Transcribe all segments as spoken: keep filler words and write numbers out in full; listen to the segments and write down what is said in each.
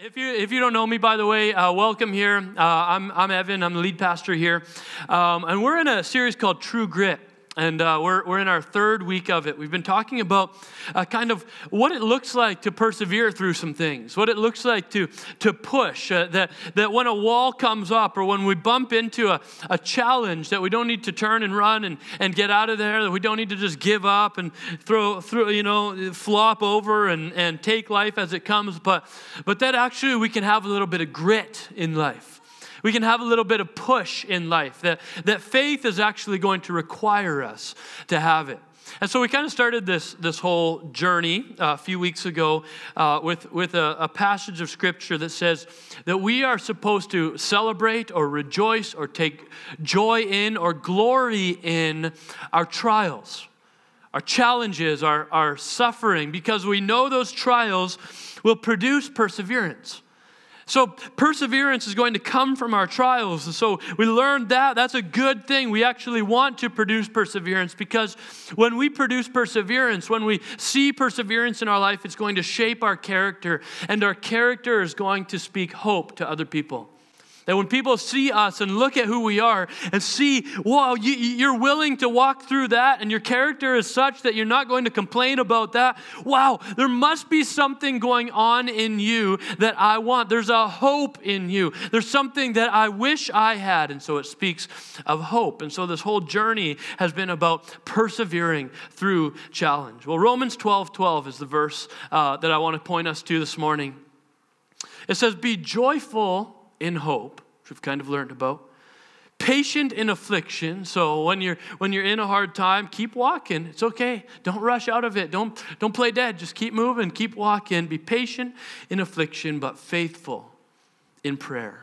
If you if you don't know me, by the way, uh, welcome here. Uh, I'm I'm Evan. I'm the lead pastor here, um, and we're in a series called True Grit. And uh, we're we're in our third week of it. We've been talking about uh, kind of what it looks like to persevere through some things, what it looks like to to push, uh, that that when a wall comes up or when we bump into a, a challenge, that we don't need to turn and run and, and get out of there, that we don't need to just give up and throw, throw you know, flop over and, and take life as it comes, but but that actually we can have a little bit of grit in life. We can have a little bit of push in life, that, that faith is actually going to require us to have it. And so we kind of started this, this whole journey uh, a few weeks ago uh, with, with a, a passage of Scripture that says that we are supposed to celebrate or rejoice or take joy in or glory in our trials, our challenges, our, our suffering, because we know those trials will produce perseverance. So perseverance is going to come from our trials. And so we learned that. That's a good thing. We actually want to produce perseverance because when we produce perseverance, when we see perseverance in our life, it's going to shape our character. And our character is going to speak hope to other people. That when people see us and look at who we are and see, wow, you, you're willing to walk through that and your character is such that you're not going to complain about that. Wow, there must be something going on in you that I want. There's a hope in you. There's something that I wish I had. And so it speaks of hope. And so this whole journey has been about persevering through challenge. Well, Romans twelve twelve is the verse uh, that I want to point us to this morning. It says, be joyful in hope, which we've kind of learned about. Patient in affliction. So when you're when you're in a hard time, keep walking. It's okay. Don't rush out of it. Don't don't play dead. Just keep moving. Keep walking. Be patient in affliction, but faithful in prayer.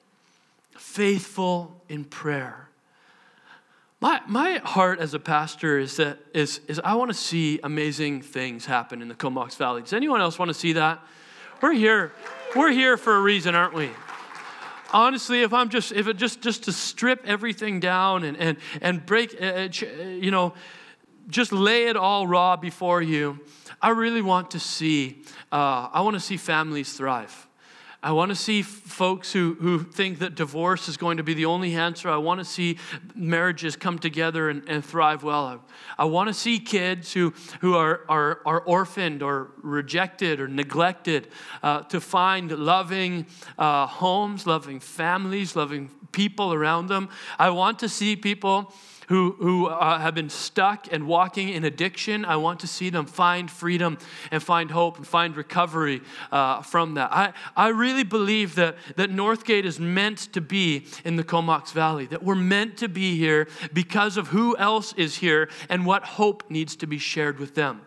Faithful in prayer. My my heart as a pastor is that is is I want to see amazing things happen in the Comox Valley. Does anyone else want to see that? We're here. We're here for a reason, aren't we? Honestly, if I'm just, if it just, just to strip everything down and and and break, uh, you know, just lay it all raw before you, I really want to see, uh, I want to see families thrive. I want to see folks who, who think that divorce is going to be the only answer. I want to see marriages come together and, and thrive well. I, I want to see kids who, who are, are, are orphaned or rejected or neglected uh, to find loving uh, homes, loving families, loving people around them. I want to see people who, who uh, have been stuck and walking in addiction. I want to see them find freedom and find hope and find recovery uh, from that. I, I really believe that, that Northgate is meant to be in the Comox Valley, that we're meant to be here because of who else is here and what hope needs to be shared with them.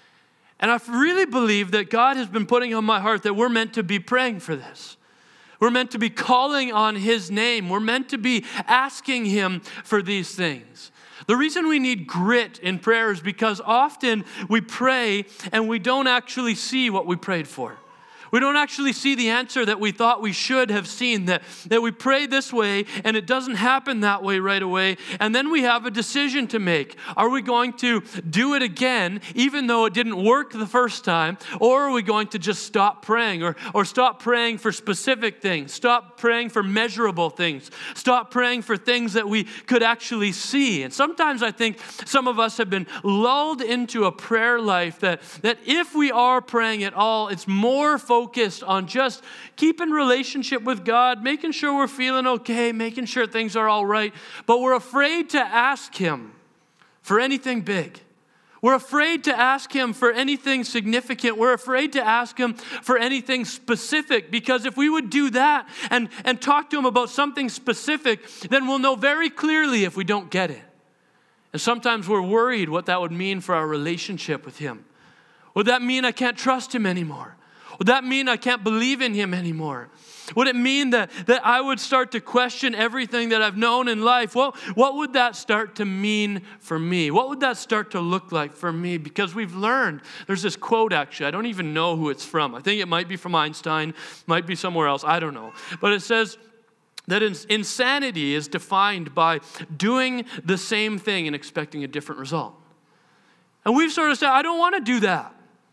And I really believe that God has been putting on my heart that we're meant to be praying for this. We're meant to be calling on His name. We're meant to be asking Him for these things. The reason we need grit in prayer is because often we pray and we don't actually see what we prayed for. We don't actually see the answer that we thought we should have seen, that, that we pray this way and it doesn't happen that way right away. And then we have a decision to make. Are we going to do it again, even though it didn't work the first time? Or are we going to just stop praying or, or stop praying for specific things? Stop praying for measurable things. Stop praying for things that we could actually see. And sometimes I think some of us have been lulled into a prayer life that, that if we are praying at all, it's more focused focused on just keeping relationship with God, making sure we're feeling okay, making sure things are all right, but we're afraid to ask Him for anything big. We're afraid to ask Him for anything significant. We're afraid to ask Him for anything specific, because if we would do that and, and talk to Him about something specific, then we'll know very clearly if we don't get it. And sometimes we're worried what that would mean for our relationship with Him. Would that mean I can't trust Him anymore? Would that mean I can't believe in Him anymore? Would it mean that, that I would start to question everything that I've known in life? Well, what would that start to mean for me? What would that start to look like for me? Because we've learned, there's this quote actually, I don't even know who it's from. I think it might be from Einstein, might be somewhere else, I don't know. But it says that insanity is defined by doing the same thing and expecting a different result. And we've sort of said, I don't want to do that.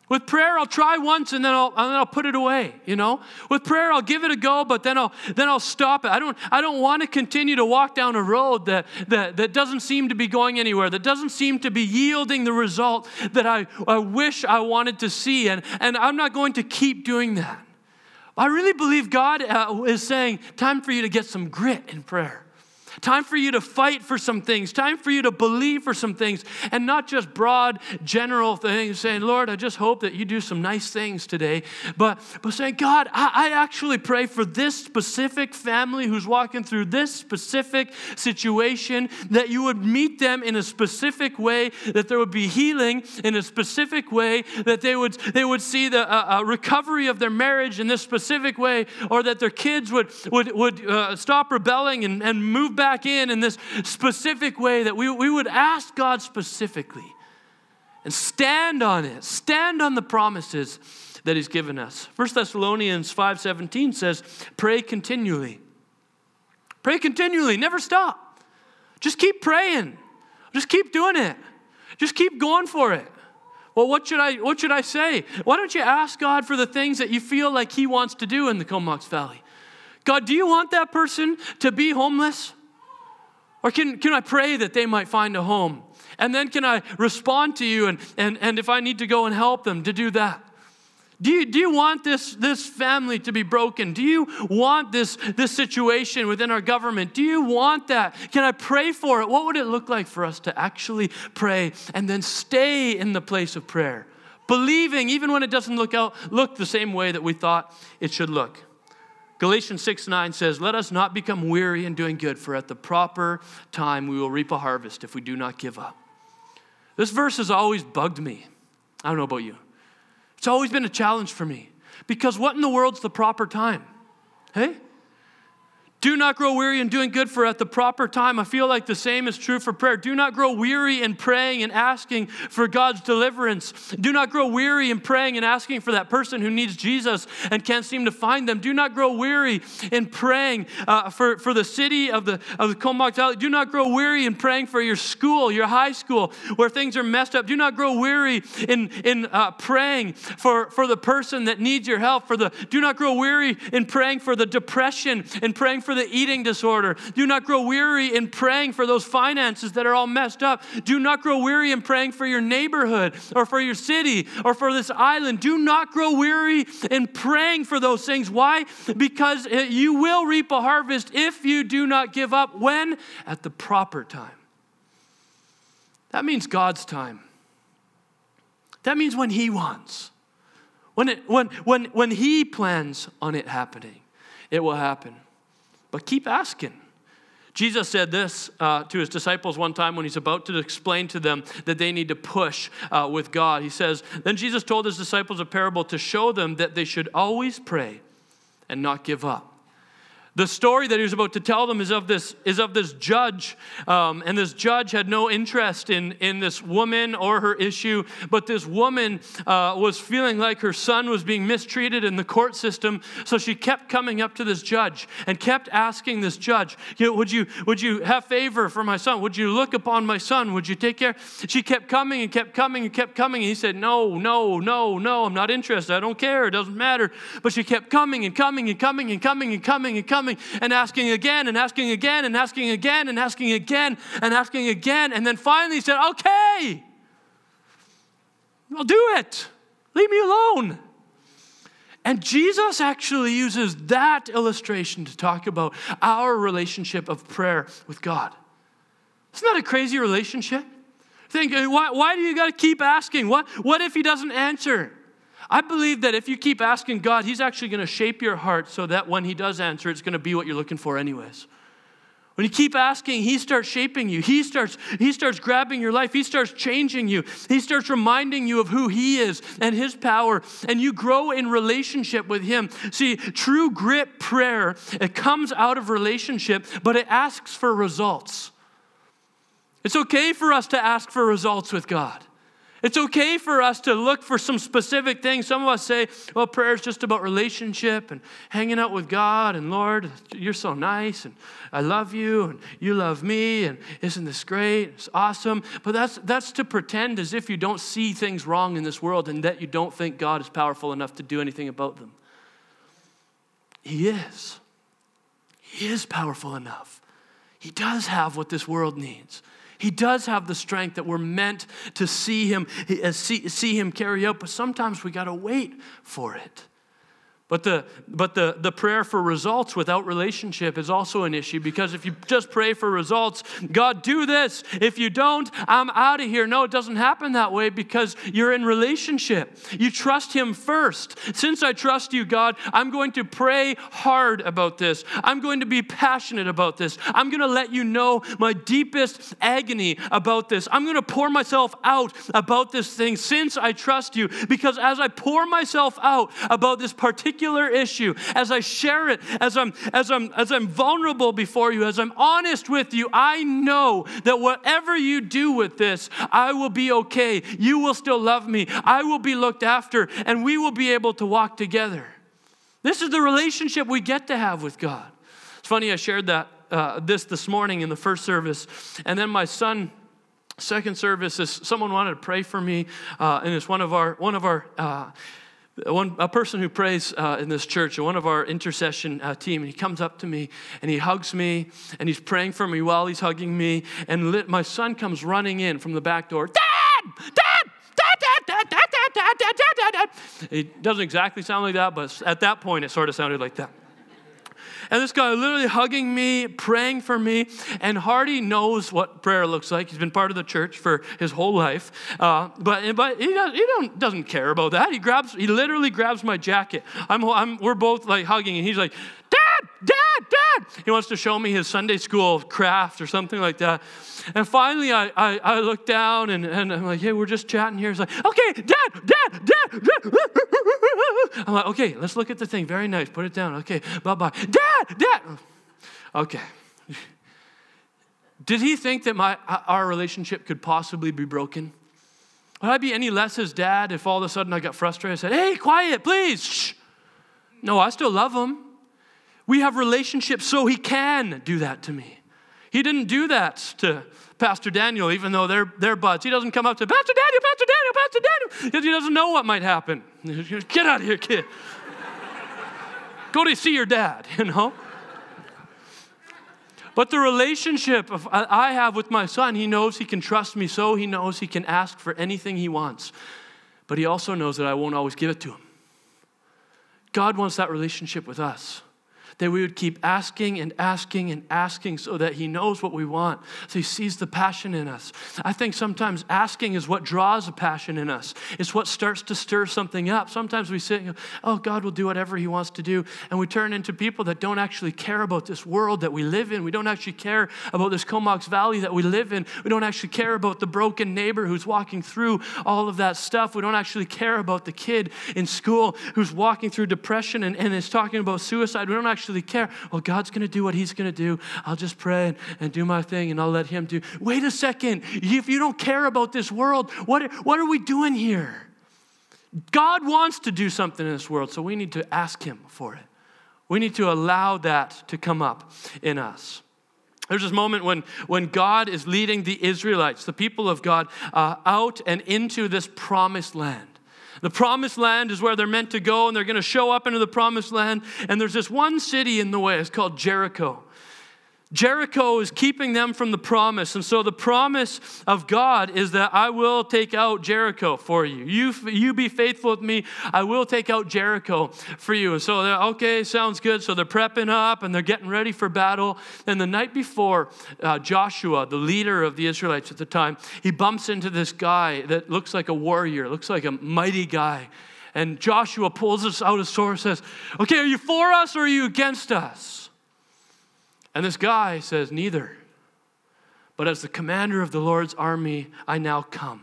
With prayer, I'll try once and then I'll, and then I'll put it away, you know. With prayer, I'll give it a go, but then I'll then I'll stop it. I don't I don't want to continue to walk down a road that, that, that doesn't seem to be going anywhere, that doesn't seem to be yielding the result that I, I wish I wanted to see. And, and I'm not going to keep doing that. I really believe God uh, is saying, time for you to get some grit in prayer. Time for you to fight for some things. Time for you to believe for some things. And not just broad, general things, saying, Lord, I just hope that you do some nice things today. But, but saying, God, I, I actually pray for this specific family who's walking through this specific situation, that you would meet them in a specific way, that there would be healing in a specific way, that they would, they would see the uh, uh, recovery of their marriage in this specific way, or that their kids would, would, would uh, stop rebelling and, and move back back in in this specific way, that we, we would ask God specifically and stand on it, stand on the promises that he's given us. First Thessalonians five seventeen says, pray continually. Pray continually, never stop. Just keep praying. Just keep doing it. Just keep going for it. Well, what should I what should I say? Why don't you ask God for the things that you feel like he wants to do in the Comox Valley? God, do you want that person to be homeless? Or can, can I pray that they might find a home? And then can I respond to you and, and, and if I need to go and help them, to do that? Do you, do you want this, this family to be broken? Do you want this, this situation within our government? Do you want that? Can I pray for it? What would it look like for us to actually pray and then stay in the place of prayer? Believing even when it doesn't look out, look the same way that we thought it should look. Galatians six nine says, let us not become weary in doing good, for at the proper time we will reap a harvest if we do not give up. This verse has always bugged me. I don't know about you. It's always been a challenge for me. Because what in the world's the proper time? Hey? Do not grow weary in doing good, for at the proper time. I feel like the same is true for prayer. Do not grow weary in praying and asking for God's deliverance. Do not grow weary in praying and asking for that person who needs Jesus and can't seem to find them. Do not grow weary in praying uh, for, for the city of the, of the Comox Valley. Do not grow weary in praying for your school, your high school, where things are messed up. Do not grow weary in, in uh, praying for, for the person that needs your help. For the, do not grow weary in praying for the depression and praying for the eating disorder. Do not grow weary in praying for those finances that are all messed up. Do not grow weary in praying for your neighborhood or for your city or for this island. Do not grow weary in praying for those things. Why? Because you will reap a harvest if you do not give up. When? At the proper time. That means God's time. That means when he wants. When, it, when, when, when he plans on it happening, it will happen. But keep asking. Jesus said this uh, to his disciples one time when he's about to explain to them that they need to push uh, with God. He says, then Jesus told his disciples a parable to show them that they should always pray and not give up. The story that he was about to tell them is of this, is of this judge. Um, and this judge had no interest in, in this woman or her issue. But this woman uh, was feeling like her son was being mistreated in the court system. So she kept coming up to this judge and kept asking this judge, you know, would you, would you have favor for my son? Would you look upon my son? Would you take care? She kept coming and kept coming and kept coming. And he said, no, no, no, no, I'm not interested. I don't care. It doesn't matter. But she kept coming and coming and coming and coming and coming and coming. And asking again and asking again and asking again and asking again and asking again. And then finally he said, okay, I'll do it. Leave me alone. And Jesus actually uses that illustration to talk about our relationship of prayer with God. Isn't that a crazy relationship? Think, why, why do you got to keep asking? What, what if he doesn't answer? I believe that if you keep asking God, he's actually going to shape your heart so that when he does answer, it's going to be what you're looking for anyways. When you keep asking, he starts shaping you. He starts, he starts grabbing your life. He starts changing you. He starts reminding you of who he is and his power. And you grow in relationship with him. See, true grit prayer, it comes out of relationship, but it asks for results. It's okay for us to ask for results with God. It's okay for us to look for some specific things. Some of us say, well, prayer is just about relationship and hanging out with God, and Lord, you're so nice, and I love you, and you love me, and isn't this great? It's awesome. But that's that's to pretend as if you don't see things wrong in this world and that you don't think God is powerful enough to do anything about them. He is. He is powerful enough. He does have what this world needs. He does have the strength that we're meant to see him, see, see him carry out, but sometimes we got to wait for it. But the but the, the prayer for results without relationship is also an issue, because if you just pray for results, God, do this. If you don't, I'm out of here. No, it doesn't happen that way, because you're in relationship. You trust him first. Since I trust you, God, I'm going to pray hard about this. I'm going to be passionate about this. I'm going to let you know my deepest agony about this. I'm going to pour myself out about this thing since I trust you, because as I pour myself out about this particular issue, as I share it, as I'm as I'm as I'm vulnerable before you, as I'm honest with you, I know that whatever you do with this, I will be okay. You will still love me. I will be looked after, and we will be able to walk together. This is the relationship we get to have with God. It's funny, I shared that uh, this this morning in the first service, and then my son, second service, is someone wanted to pray for me, uh, and it's one of our one of our. Uh, One a person who prays uh, in this church, one of our intercession uh, team, and he comes up to me and he hugs me and he's praying for me while he's hugging me. And lit, my son comes running in from the back door. Dad, Dad, Dad, Dad, Dad, Dad, Dad, Dad, Dad, Dad. It doesn't exactly sound like that, but at that point it sort of sounded like that. And this guy literally hugging me, praying for me. And Hardy knows what prayer looks like. He's been part of the church for his whole life. Uh, but but he, does, he don't, doesn't care about that. He grabs, he literally grabs my jacket. I'm, I'm, we're both like hugging, and he's like, Dad, Dad, Dad. He wants to show me his Sunday school craft or something like that. And finally, I I, I look down, and, and I'm like, hey, we're just chatting here. He's like, okay, Dad, Dad, Dad, Dad. I'm like, okay, let's look at the thing. Very nice. Put it down. Okay, bye-bye. Dad, Dad. Okay. Did he think that my our relationship could possibly be broken? Would I be any less his dad if all of a sudden I got frustrated? I said, hey, quiet, please. Shh. No, I still love him. We have relationships so he can do that to me. He didn't do that to Pastor Daniel, even though they're, they're buds. He doesn't come up to, Pastor Daniel, Pastor Daniel, Pastor Daniel, because he doesn't know what might happen. Get out of here, kid. Go to see your dad, you know. But the relationship I have with my son, he knows he can trust me, so he knows he can ask for anything he wants. But he also knows that I won't always give it to him. God wants that relationship with us, that we would keep asking and asking and asking so that he knows what we want, so he sees the passion in us. I think sometimes asking is what draws a passion in us. It's what starts to stir something up. Sometimes we sit and go, oh, God will do whatever he wants to do, and we turn into people that don't actually care about this world that we live in. We don't actually care about this Comox Valley that we live in. We don't actually care about the broken neighbor who's walking through all of that stuff. We don't actually care about the kid in school who's walking through depression and, and is talking about suicide. We don't actually care. Well, God's going to do what he's going to do. I'll just pray and, and do my thing, and I'll let him do. Wait a second. If you don't care about this world, what, what are we doing here? God wants to do something in this world, so we need to ask him for it. We need to allow that to come up in us. There's this moment when, when God is leading the Israelites, the people of God, uh, out and into this promised land. The promised land is where they're meant to go, and they're going to show up into the promised land. And there's this one city in the way. It's called Jericho. Jericho is keeping them from the promise. And so the promise of God is that I will take out Jericho for you. You, you be faithful with me. I will take out Jericho for you. And so they're, okay, sounds good. So they're prepping up and they're getting ready for battle. And the night before, uh, Joshua, the leader of the Israelites at the time, he bumps into this guy that looks like a warrior, looks like a mighty guy. And Joshua pulls out his sword and says, okay, are you for us or are you against us? And this guy says, neither. But as the commander of the Lord's army, I now come.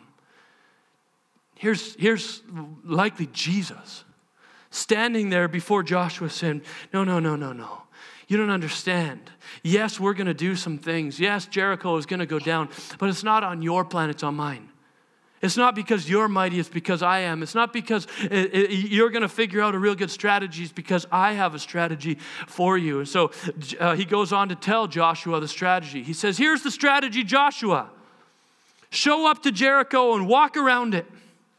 Here's, here's likely Jesus standing there before Joshua saying, no, no, no, no, no. You don't understand. Yes, we're going to do some things. Yes, Jericho is going to go down. But it's not on your plan, it's on mine. It's not because you're mighty, it's because I am. It's not because you're going to figure out a real good strategy, it's because I have a strategy for you. And so uh, he goes on to tell Joshua the strategy. He says, here's the strategy, Joshua. Show up to Jericho and walk around it.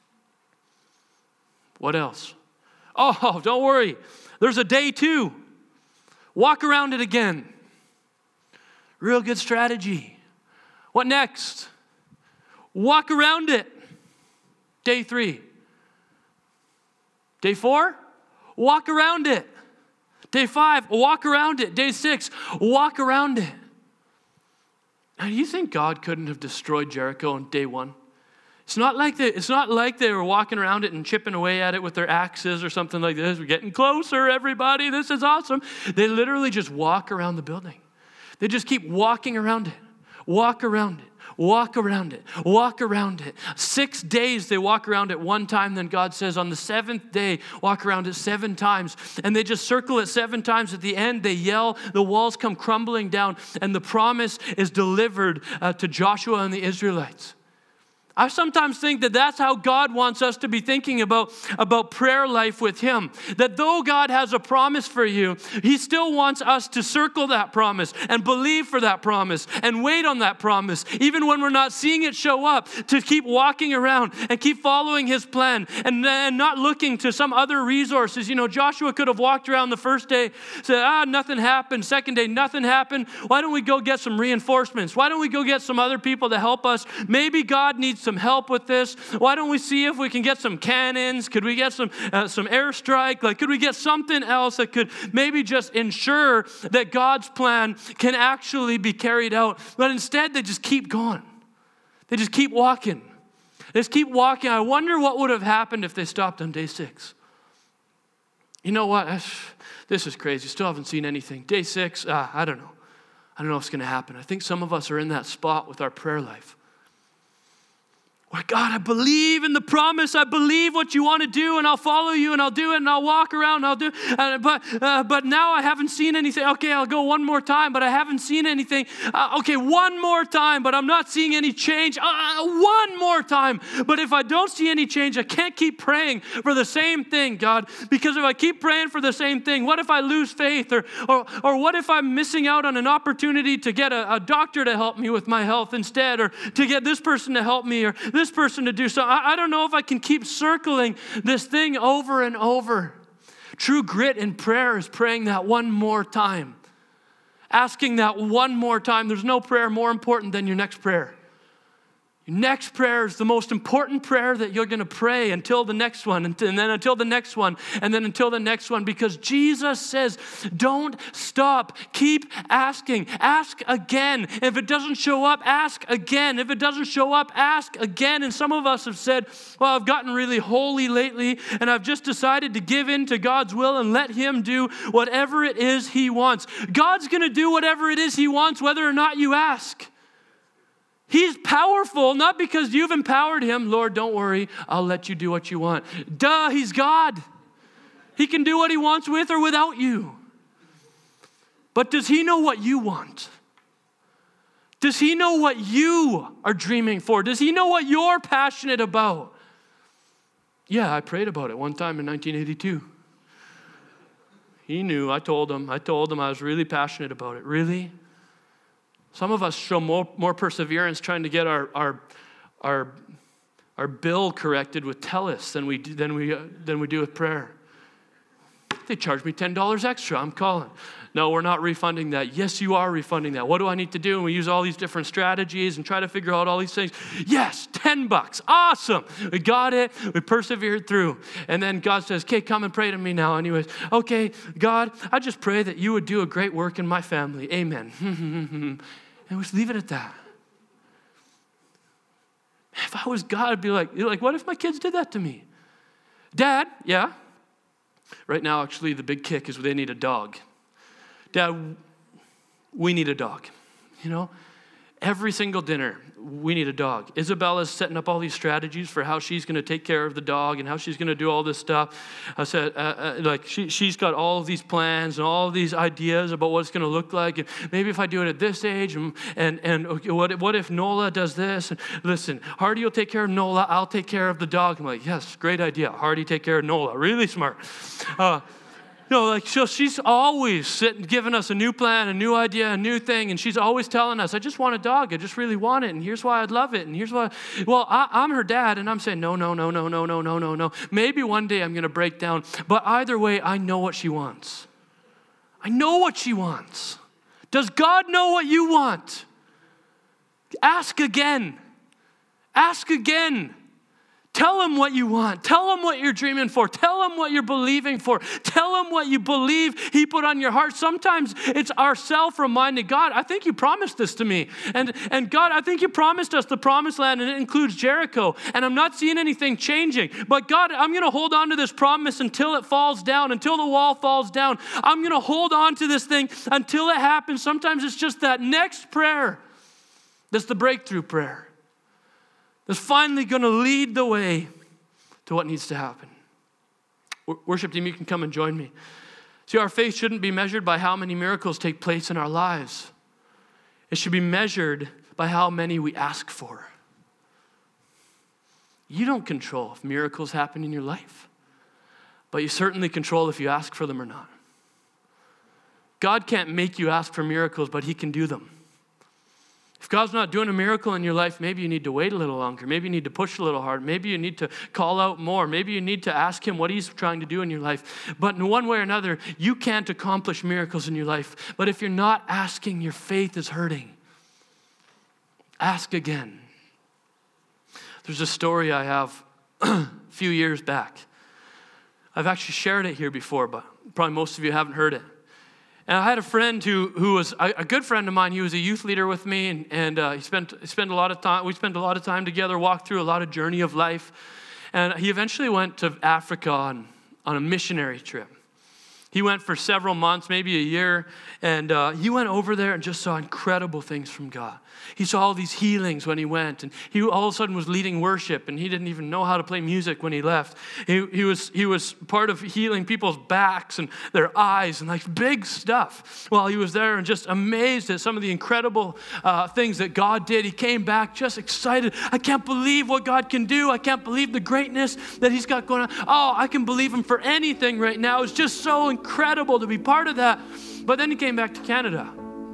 What else? Oh, don't worry. There's a day two. Walk around it again. Real good strategy. What next? Walk around it. Day three. Day four, walk around it. Day five, walk around it. Day six, walk around it. Now, do you think God couldn't have destroyed Jericho on day one? It's not like they, it's not like they were walking around it and chipping away at it with their axes or something like this. We're getting closer, everybody. This is awesome. They literally just walk around the building. They just keep walking around it. Walk around it. Walk around it. Walk around it. Six days they walk around it one time. Then God says on the seventh day, walk around it seven times. And they just circle it seven times. At the end, they yell. The walls come crumbling down. And the promise is delivered uh, to Joshua and the Israelites. I sometimes think that that's how God wants us to be thinking about, about prayer life with Him. That though God has a promise for you, He still wants us to circle that promise and believe for that promise and wait on that promise, even when we're not seeing it show up, to keep walking around and keep following His plan and, and not looking to some other resources. You know, Joshua could have walked around the first day, said, ah, nothing happened. Second day, nothing happened. Why don't we go get some reinforcements? Why don't we go get some other people to help us? Maybe God needs some help with this. Why don't we see if we can get some cannons? Could we get some uh, some airstrike? Like, could we get something else that could maybe just ensure that God's plan can actually be carried out? But instead, they just keep going. They just keep walking. They just keep walking. I wonder what would have happened if they stopped on day six. You know what? This is crazy. Still haven't seen anything. Day six, uh, I don't know. I don't know what's going to happen. I think some of us are in that spot with our prayer life. Where, God, I believe in the promise. I believe what you want to do, and I'll follow you, and I'll do it, and I'll walk around, and I'll do it. Uh, but, uh, but now I haven't seen anything. Okay, I'll go one more time, but I haven't seen anything. Uh, okay, one more time, but I'm not seeing any change. Uh, one more time. But if I don't see any change, I can't keep praying for the same thing, God. Because if I keep praying for the same thing, what if I lose faith? Or, or, or what if I'm missing out on an opportunity to get a, a doctor to help me with my health instead? Or to get this person to help me? Or this person to do so. I, I don't know if I can keep circling this thing over and over. True grit in prayer is praying that one more time. Asking that one more time. There's no prayer more important than your next prayer. Your next prayer is the most important prayer that you're going to pray until the next one, and then until the next one, and then until the next one, because Jesus says, don't stop. Keep asking. Ask again. If it doesn't show up, ask again. If it doesn't show up, ask again. And some of us have said, well, I've gotten really holy lately, and I've just decided to give in to God's will and let Him do whatever it is He wants. God's going to do whatever it is He wants, whether or not you ask. He's powerful, not because you've empowered Him. Lord, don't worry, I'll let you do what you want. Duh, He's God. He can do what He wants with or without you. But does He know what you want? Does He know what you are dreaming for? Does He know what you're passionate about? Yeah, I prayed about it one time in nineteen eighty-two. He knew, I told him, I told him I was really passionate about it. Really? Some of us show more, more perseverance trying to get our, our, our, our bill corrected with TELUS than we, do, than, we, uh, than we do with prayer. They charge me ten dollars extra. I'm calling. No, we're not refunding that. Yes, you are refunding that. What do I need to do? And we use all these different strategies and try to figure out all these things. Yes, ten bucks. Awesome. We got it. We persevered through. And then God says, okay, come and pray to me now. Anyways, okay, God, I just pray that you would do a great work in my family. Amen. And we just leave it at that. If I was God, I'd be like, you're like, what if my kids did that to me? Dad, yeah. Right now, actually, the big kick is they need a dog. Dad, we need a dog, you know? every single dinner, we need a dog. Isabella's setting up all these strategies for how she's going to take care of the dog and how she's going to do all this stuff. I said, uh, uh, like, she, she's got all of these plans and all of these ideas about what it's going to look like. And maybe if I do it at this age, and and, and okay, what, what if Nola does this? And listen, Hardy will take care of Nola. I'll take care of the dog. I'm like, yes, great idea. Hardy, take care of Nola. Really smart. Uh, You know, like, so she's always sitting, giving us a new plan, a new idea, a new thing, and she's always telling us, I just want a dog, I just really want it, and here's why I'd love it, and here's why, well, I, I'm her dad, and I'm saying, no, no, no, no, no, no, no, no, no. Maybe one day I'm going to break down, but either way, I know what she wants. I know what she wants. Does God know what you want? Ask again. Ask again. Tell him what you want. Tell him what you're dreaming for. Tell him what you're believing for. Tell him what you believe he put on your heart. Sometimes it's ourself reminding God, I think you promised this to me. And, and God, I think you promised us the promised land, and it includes Jericho. And I'm not seeing anything changing. But God, I'm going to hold on to this promise until it falls down, until the wall falls down. I'm going to hold on to this thing until it happens. Sometimes it's just that next prayer that's the breakthrough prayer. That's finally going to lead the way to what needs to happen. Worship team, you can come and join me. See, our faith shouldn't be measured by how many miracles take place in our lives. It should be measured by how many we ask for. You don't control if miracles happen in your life, but you certainly control if you ask for them or not. God can't make you ask for miracles, but he can do them. If God's not doing a miracle in your life, maybe you need to wait a little longer. Maybe you need to push a little harder. Maybe you need to call out more. Maybe you need to ask him what he's trying to do in your life. But in one way or another, you can't accomplish miracles in your life. But if you're not asking, your faith is hurting. Ask again. There's a story I have a few years back. I've actually shared it here before, but probably most of you haven't heard it. And I had a friend who who was a, a good friend of mine. He was a youth leader with me, and, and uh, he spent spent a lot of time. We spent a lot of time together, walked through a lot of journey of life. And he eventually went to Africa on, on a missionary trip. He went for several months, maybe a year, and uh, he went over there and just saw incredible things from God. He saw all these healings when he went, and he all of a sudden was leading worship, and he didn't even know how to play music when he left. He, he was he was part of healing people's backs and their eyes and like big stuff while he was there, and just amazed at some of the incredible uh, things that God did. He came back just excited. I can't believe what God can do. I can't believe the greatness that he's got going on. Oh, I can believe him for anything right now. It's just so incredible to be part of that. But then he came back to Canada.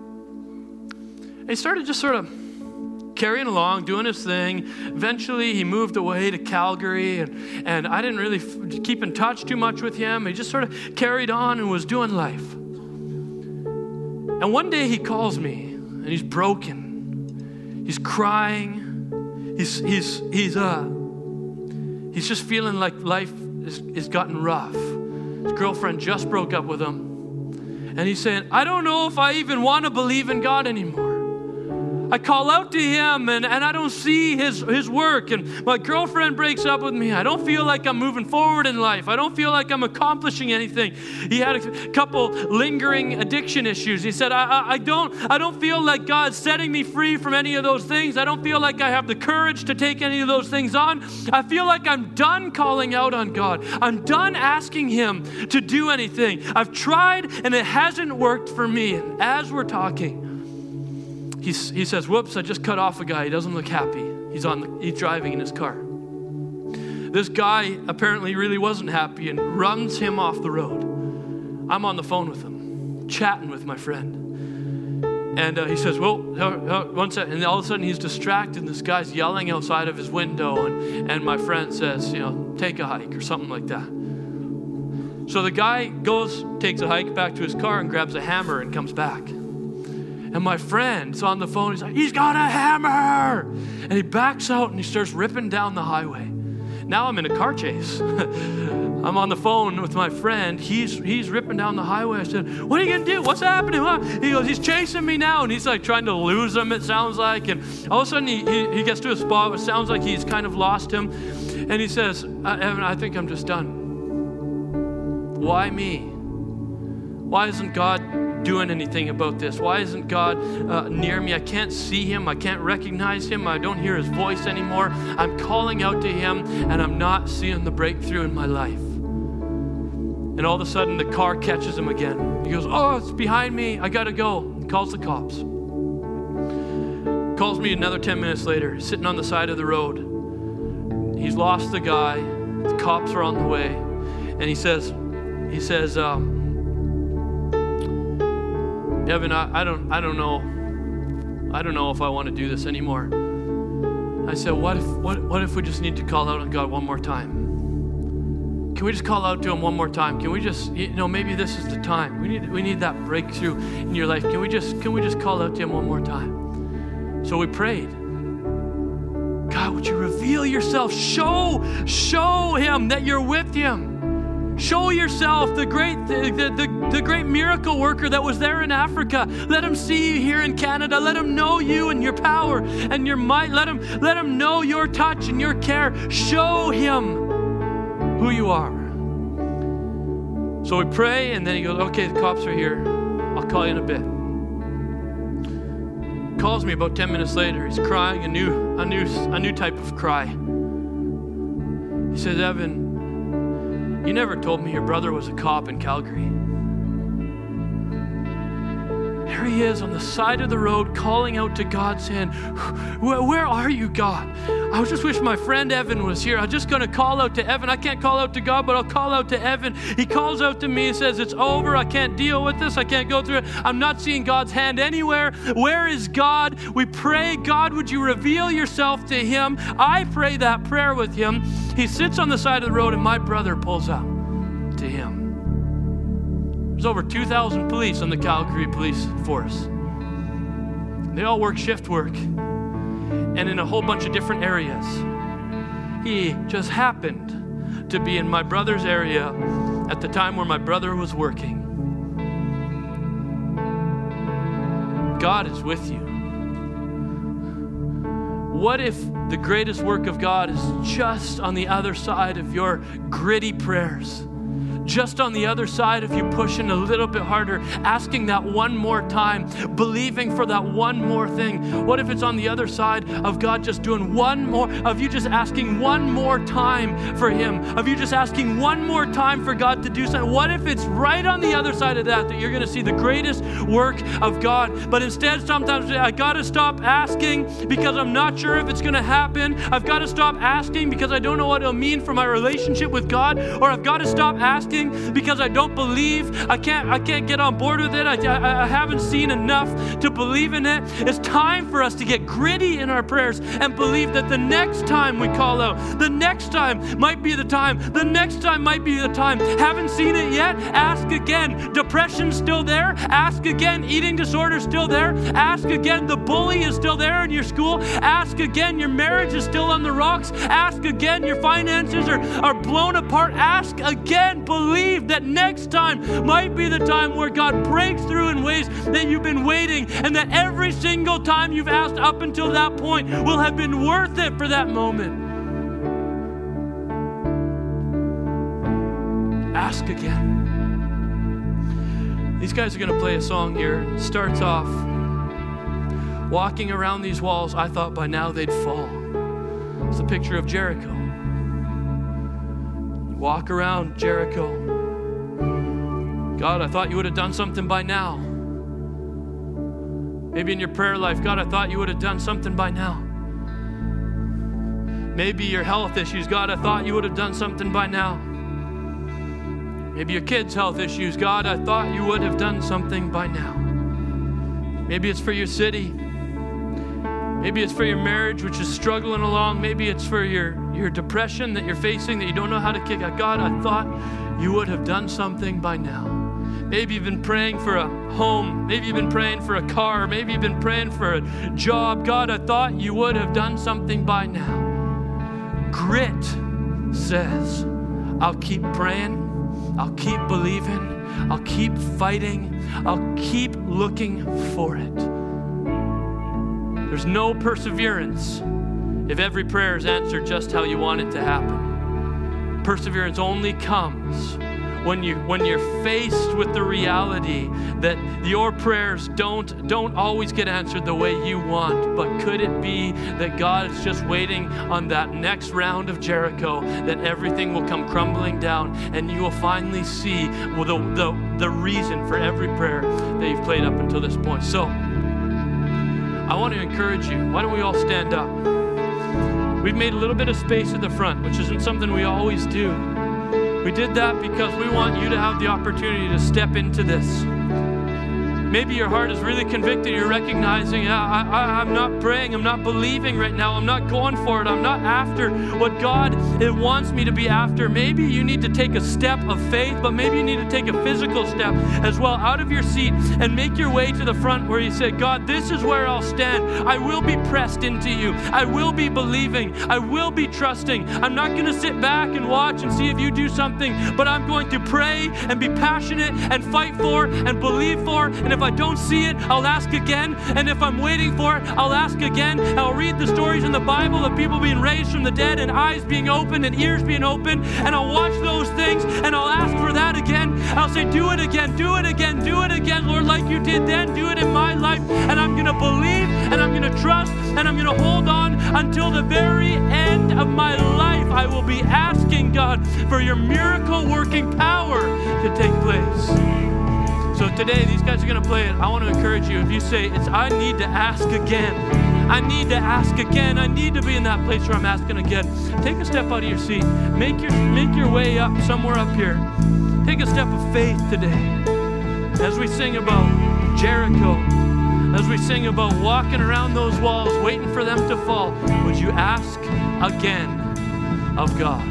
He started just sort of carrying along, doing his thing. Eventually, he moved away to Calgary, and, and I didn't really f- keep in touch too much with him. He just sort of carried on and was doing life. And one day he calls me, and he's broken. He's crying. He's he's he's uh he's just feeling like life is, is gotten rough. His girlfriend just broke up with him, and he's saying, I don't know if I even want to believe in God anymore. I call out to him, and, and I don't see his, his work, and my girlfriend breaks up with me. I don't feel like I'm moving forward in life. I don't feel like I'm accomplishing anything. He had a couple lingering addiction issues. He said, I, I, I don't I don't feel like God's setting me free from any of those things. I don't feel like I have the courage to take any of those things on. I feel like I'm done calling out on God. I'm done asking him to do anything. I've tried, and it hasn't worked for me. And as we're talking, He's, he says, whoops, I just cut off a guy. He doesn't look happy. He's on. The, he's driving in his car. This guy apparently really wasn't happy and runs him off the road. I'm on the phone with him, chatting with my friend. And uh, he says, well, uh, uh, one second. And all of a sudden he's distracted, and this guy's yelling outside of his window. And, and my friend says, you know, take a hike or something like that. So the guy goes, takes a hike back to his car and grabs a hammer and comes back. And my friend's on the phone. He's like, he's got a hammer. And he backs out and he starts ripping down the highway. Now I'm in a car chase. I'm on the phone with my friend. He's he's ripping down the highway. I said, what are you going to do? What's happening? What? He goes, he's chasing me now. And he's like trying to lose him, it sounds like. And all of a sudden he, he, he gets to a spot where it sounds like he's kind of lost him. And he says, Evan, I think I'm just done. Why me? Why isn't God doing anything about this? Why isn't God uh, near me? I can't see him. I can't recognize him. I don't hear his voice anymore. I'm calling out to him and I'm not seeing the breakthrough in my life. And all of a sudden the car catches him again. He goes, oh, it's behind me. I got to go. He calls the cops. Calls me another ten minutes later, sitting on the side of the road. He's lost the guy. The cops are on the way. And he says, he says, um, Evan, I, I don't I don't know. I don't know if I want to do this anymore. I said, what if what what if we just need to call out on God one more time? Can we just call out to him one more time? Can we just, you know, maybe this is the time. We need we need that breakthrough in your life. Can we just can we just call out to him one more time? So we prayed. God, would you reveal yourself? Show, show him that you're with him. Show yourself, the great, the, the, the great miracle worker that was there in Africa. Let him see you here in Canada. Let him know you and your power and your might. Let him, let him know your touch and your care. Show him who you are. So we pray, and then he goes, okay, the cops are here. I'll call you in a bit. Calls me about ten minutes later. He's crying a new, a new, a new type of cry. He says, Evan, you never told me your brother was a cop in Calgary. There he is on the side of the road calling out to God saying, where, where are you, God? I just wish my friend Evan was here. I'm just going to call out to Evan. I can't call out to God, but I'll call out to Evan. He calls out to me and says, it's over. I can't deal with this. I can't go through it. I'm not seeing God's hand anywhere. Where is God? We pray, God, would you reveal yourself to him? I pray that prayer with him. He sits on the side of the road and my brother pulls up to him. There's over two thousand police on the Calgary Police Force. They all work shift work and in a whole bunch of different areas. He just happened to be in my brother's area at the time where my brother was working. God is with you. What if the greatest work of God is just on the other side of your gritty prayers? Just on the other side of you pushing a little bit harder, asking that one more time, believing for that one more thing. What if it's on the other side of God just doing one more, of you just asking one more time for him, of you just asking one more time for God to do something? What if it's right on the other side of that, that you're going to see the greatest work of God? But instead, sometimes I got to stop asking because I'm not sure if it's going to happen. I've got to stop asking because I don't know what it'll mean for my relationship with God, or I've got to stop asking because I don't believe. I can't I can't get on board with it. I, I, I haven't seen enough to believe in it. It's time for us to get gritty in our prayers and believe that the next time we call out, the next time might be the time. The next time might be the time. Haven't seen it yet? Ask again. Depression's still there? Ask again. Eating disorder's still there? Ask again. The bully is still there in your school? Ask again. Your marriage is still on the rocks? Ask again. Your finances are, are blown apart? Ask again. Believe that next time might be the time where God breaks through in ways that you've been waiting, and that every single time you've asked up until that point will have been worth it for that moment. Ask again. These guys are going to play a song here. It starts off, walking around these walls, I thought by now they'd fall. It's a picture of Jericho. Walk around Jericho. God, I thought you would have done something by now. Maybe in your prayer life, God, I thought you would have done something by now. Maybe your health issues, God, I thought you would have done something by now. Maybe your kids' health issues, God, I thought you would have done something by now. Maybe it's for your city. Maybe it's for your marriage, which is struggling along. Maybe it's for your, your depression that you're facing, that you don't know how to kick out. God, I thought you would have done something by now. Maybe you've been praying for a home. Maybe you've been praying for a car. Maybe you've been praying for a job. God, I thought you would have done something by now. Grit says, I'll keep praying. I'll keep believing. I'll keep fighting. I'll keep looking for it. There's no perseverance if every prayer is answered just how you want it to happen. Perseverance only comes when you when you're faced with the reality that your prayers don't don't always get answered the way you want, but could it be that God is just waiting on that next round of Jericho, that everything will come crumbling down and you will finally see well, the, the, the reason for every prayer that you've prayed up until this point. So I want to encourage you. Why don't we all stand up? We've made a little bit of space at the front, which isn't something we always do. We did that because we want you to have the opportunity to step into this. Maybe your heart is really convicted. You're recognizing, I, I, I'm not praying. I'm not believing right now. I'm not going for it. I'm not after what God it wants me to be after. Maybe you need to take a step of faith, but maybe you need to take a physical step as well out of your seat and make your way to the front where you say, God, this is where I'll stand. I will be pressed into you. I will be believing. I will be trusting. I'm not going to sit back and watch and see if you do something, but I'm going to pray and be passionate and fight for and believe for. And if If I don't see it, I'll ask again. And if I'm waiting for it, I'll ask again. I'll read the stories in the Bible of people being raised from the dead and eyes being opened and ears being opened. And I'll watch those things and I'll ask for that again. I'll say, do it again, do it again, do it again, Lord, like you did then. Do it in my life. And I'm going to believe and I'm going to trust and I'm going to hold on until the very end of my life. I will be asking God for your miracle working power to take place. So today, these guys are going to play it. I want to encourage you. If you say, "It's I need to ask again. I need to ask again. I need to be in that place where I'm asking again." Take a step out of your seat. Make your make your way up somewhere up here. Take a step of faith today. As we sing about Jericho, as we sing about walking around those walls, waiting for them to fall, would you ask again of God?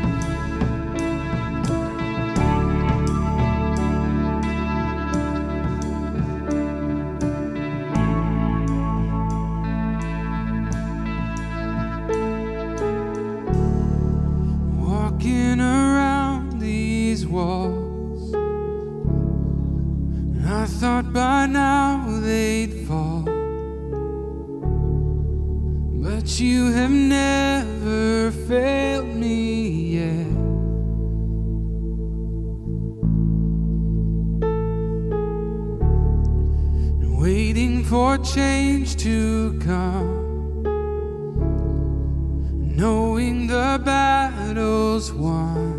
Thought by now they'd fall, but you have never failed me yet. Waiting for change to come, knowing the battle's won.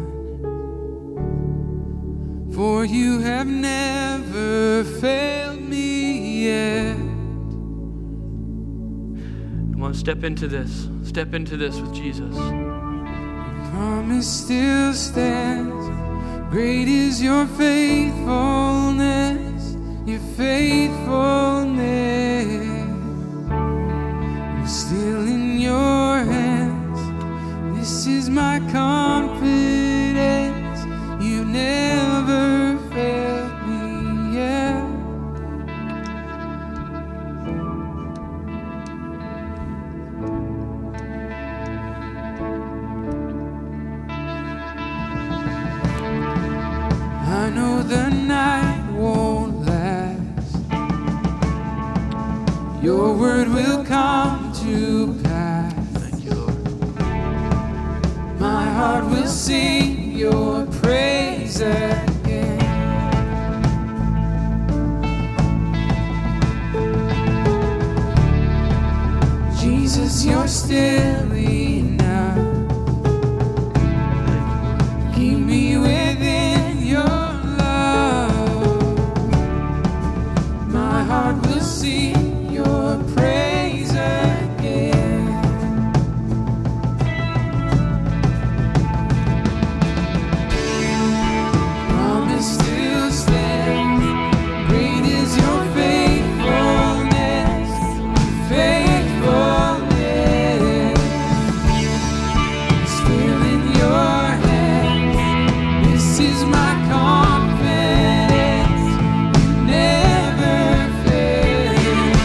For you have never failed me yet. Come on, step into this. Step into this with Jesus. Your promise still stands. Great is your faithfulness. Your faithfulness. I'm still in your hands. This is my confidence. You never failed me yet. I know the night won't last. Your word will come to pass. Thank you, Lord. My heart will sing your praise again. Jesus, you're still enough. Keep me within your love. My heart will sing your praise again. Promise still stands. Great is your faithfulness. Faithfulness. Still in your hands. This is my confidence. You never fail.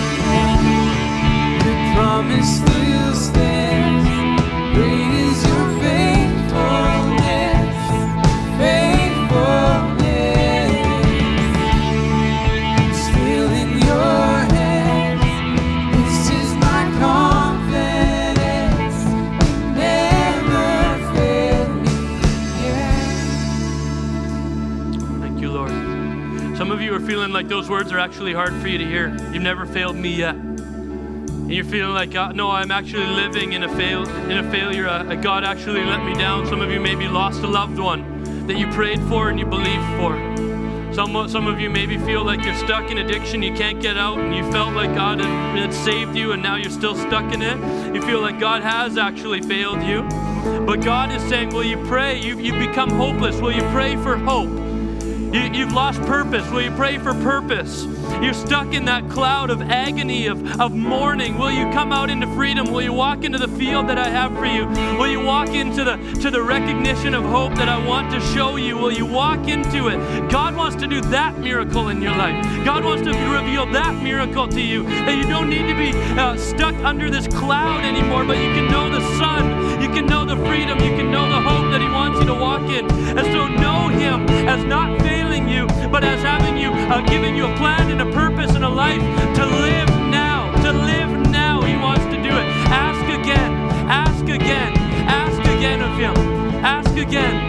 feeling like those words are actually hard for you to hear. You've never failed me yet. And you're feeling like, uh, no, I'm actually living in a fail in a failure. Uh, God actually let me down. Some of you maybe lost a loved one that you prayed for and you believed for. Some, some of you maybe feel like you're stuck in addiction. You can't get out, and you felt like God had, had saved you, and now you're still stuck in it. You feel like God has actually failed you. But God is saying, will you pray? You've, you've become hopeless. Will you pray for hope? You, you've lost purpose. Will you pray for purpose? You're stuck in that cloud of agony, of, of mourning. Will you come out into freedom? Will you walk into the field that I have for you? Will you walk into the, to the recognition of hope that I want to show you? Will you walk into it? God wants to do that miracle in your life. God wants to reveal that miracle to you, that you don't need to be uh, stuck under this cloud anymore, but you can know the sun. You can know the freedom. You can know the hope that He wants you to walk in. And so know Him as not failing you, but as having you, uh, giving you a plan and a purpose and a life to live now, to live now. He wants to do it. Ask again, ask again, ask again of Him. Ask again.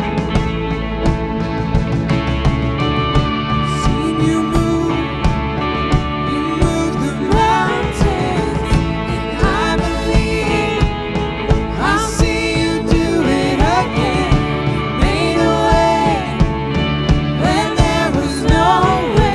Seen you move, you move the mountains, and I believe I see you do it again. You made a way when there was no way.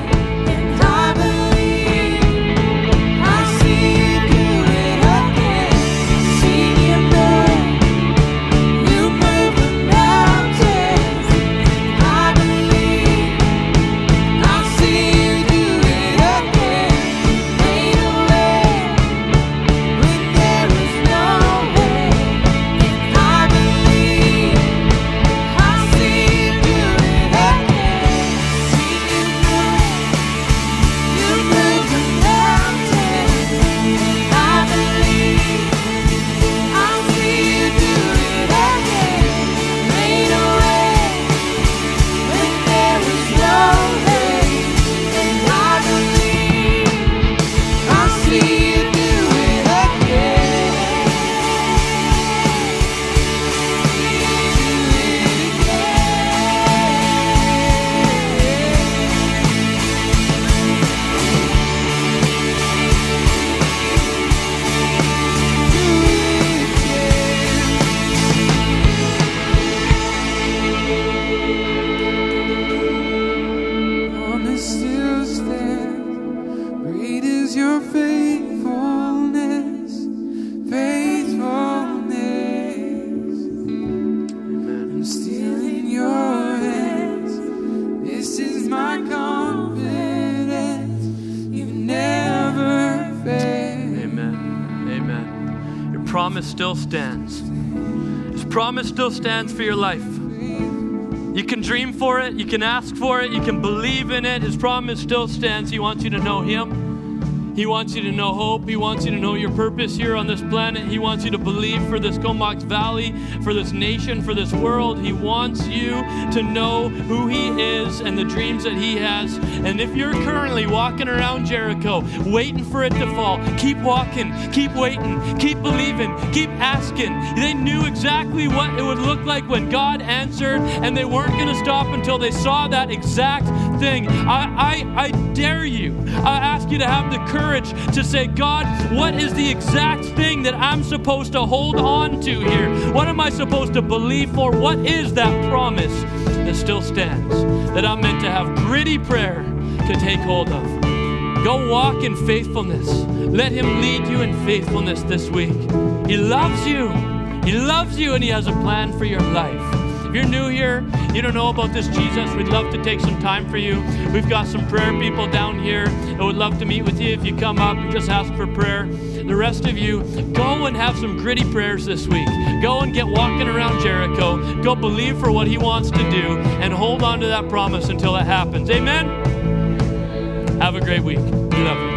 Promise still stands. His promise still stands for your life. You can dream for it, you can ask for it, you can believe in it. His promise still stands. He wants you to know Him. He wants you to know hope. He wants you to know your purpose here on this planet. He wants you to believe for this Comox Valley, for this nation, for this world. He wants you to know who He is and the dreams that He has. And if you're currently walking around Jericho, waiting for it to fall, keep walking, keep waiting, keep believing, keep asking. They knew exactly what it would look like when God answered, and they weren't going to stop until they saw that exact thing. I, I, I dare you. I ask you to have the courage to say, God, what is the exact thing that I'm supposed to hold on to here? What am I supposed to believe for? What is that promise that still stands, that I'm meant to have gritty prayer to take hold of? Go walk in faithfulness. Let Him lead you in faithfulness this week. He loves you. He loves you, and He has a plan for your life. If you're new here, you don't know about this Jesus, we'd love to take some time for you. We've got some prayer people down here that would love to meet with you. If you come up and just ask for prayer. The rest of you, go and have some gritty prayers this week. Go and get walking around Jericho. Go believe for what He wants to do and hold on to that promise until it happens. Amen? Have a great week. We love you.